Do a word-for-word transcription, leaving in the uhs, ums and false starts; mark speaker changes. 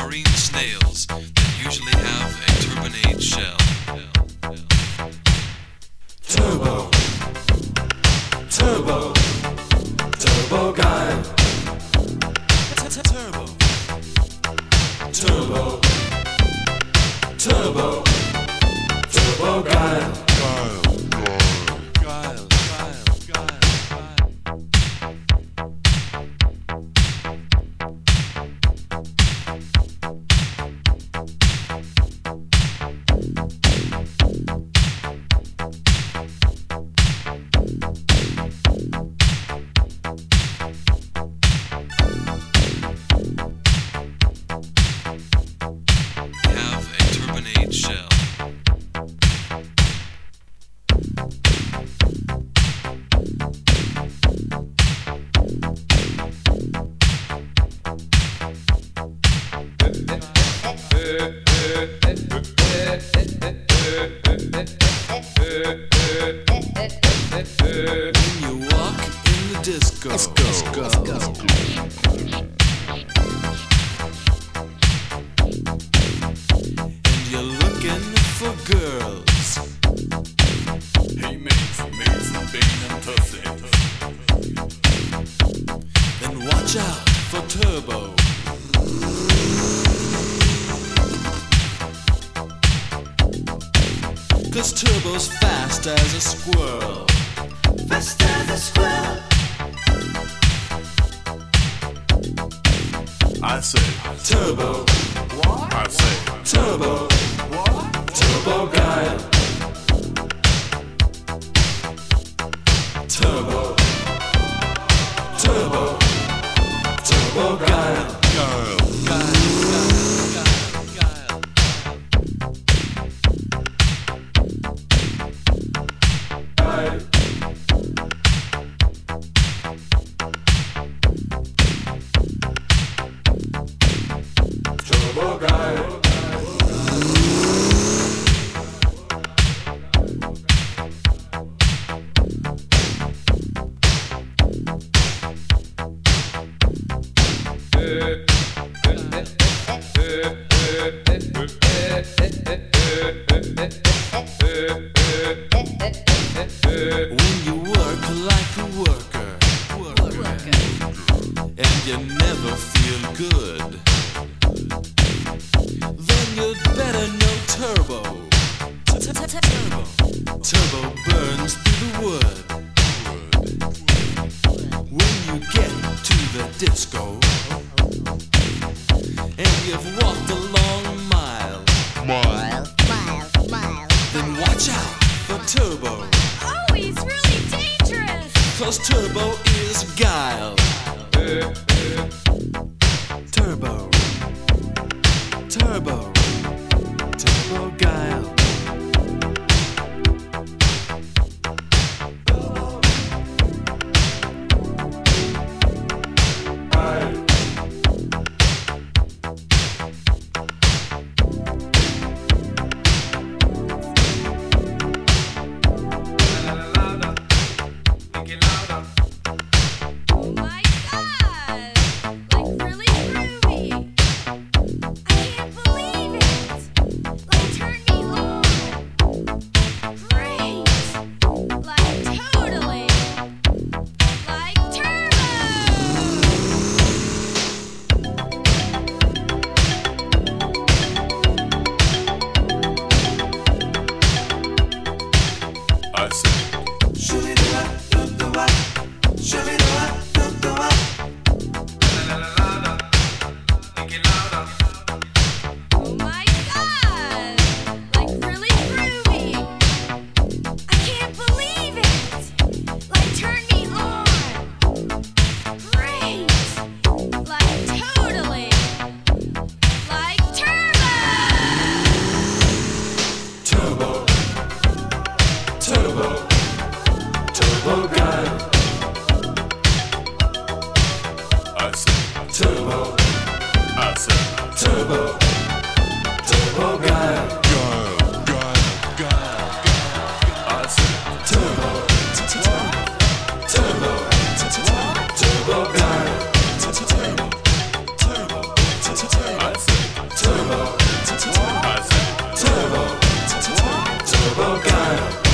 Speaker 1: marine snails that usually have a turbinate shell.
Speaker 2: Turbo, turbo, turbo guy.
Speaker 1: Turbo,
Speaker 2: turbo, turbo, turbo guy.
Speaker 1: Shell. When you walk in the disco, let's go. Let's go. Let's go. For girls,
Speaker 3: hey mates, mates, Bane and Tussy.
Speaker 1: Then watch out for Turbo. Cause Turbo's fast as a squirrel.
Speaker 2: Fast as a squirrel.
Speaker 3: I say
Speaker 2: Turbo.
Speaker 3: What? I say
Speaker 2: Turbo. Turbo guy. Turbo. Turbo. Turbo guy.
Speaker 1: Guile. Guile. Guile.
Speaker 2: Guile. Turbo guy.
Speaker 1: When you work like a worker, worker, and you never feel good, then you'd better know Turbo. Turbo. Turbo burns through the wood. When you get to the disco, and you've walked a long mile,
Speaker 4: Mile, mile, mile.
Speaker 1: then watch out for Turbo.
Speaker 4: Oh, he's really dangerous.
Speaker 1: Cause Turbo is guile. Turbo. Turbo. Turbo guile.
Speaker 4: Oh my God. Like really groovy. I can't believe it. Like turn me on. Great. Like totally. Like turbo.
Speaker 3: I say
Speaker 4: Oh my God. Like really groovy. I can't believe it. Like turn me on. Great. Like totally. Like turbo.
Speaker 2: Turbo. Turbo. Turbo guy.
Speaker 3: I say
Speaker 2: Turbo.
Speaker 3: I say
Speaker 2: Turbo. Turbo guy.
Speaker 3: Guile, guile, guile, guile. I say
Speaker 2: Turbo. Turbo. Turbo guy.
Speaker 1: Turbo. Turbo.
Speaker 3: I say
Speaker 2: guy.